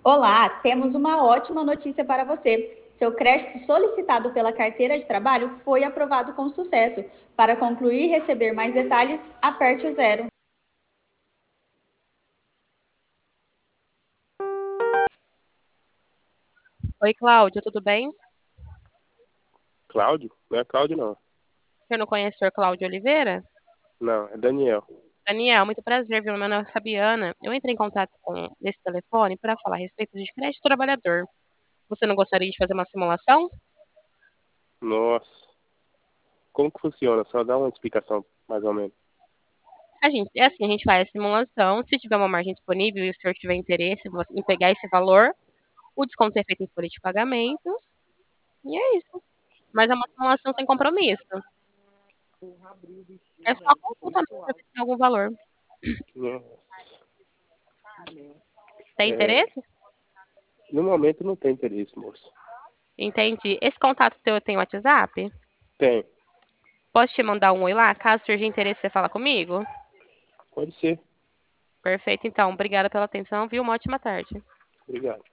Olá, temos uma ótima notícia para você. Seu crédito solicitado pela carteira de trabalho foi aprovado com sucesso. Para concluir e receber mais detalhes, aperte o zero. Oi, Cláudio, tudo bem? Cláudio? Não é Cláudio, não. Você não conhece o senhor Cláudio Oliveira? Não, é Daniel. Daniel, muito prazer, viu? Meu nome é Fabiana. Eu entrei em contato com esse telefone para falar a respeito de crédito trabalhador. Você não gostaria de fazer uma simulação? Nossa. Como que funciona? Só dá uma explicação, mais ou menos. A gente faz a simulação. Se tiver uma margem disponível e o senhor tiver interesse em pegar esse valor, o desconto é feito em folha de pagamento. E é isso. Mas é uma simulação sem compromisso. É só consulta mesmo para ver se tem algum valor. Né? Tem É, interesse? no momento não tem interesse, moço. Entendi. Esse contato seu tem WhatsApp? Tem. Posso te mandar um oi lá? Caso surja interesse, você fala comigo? Pode ser. Perfeito, então. Obrigada pela atenção, viu? Uma ótima tarde. Obrigado.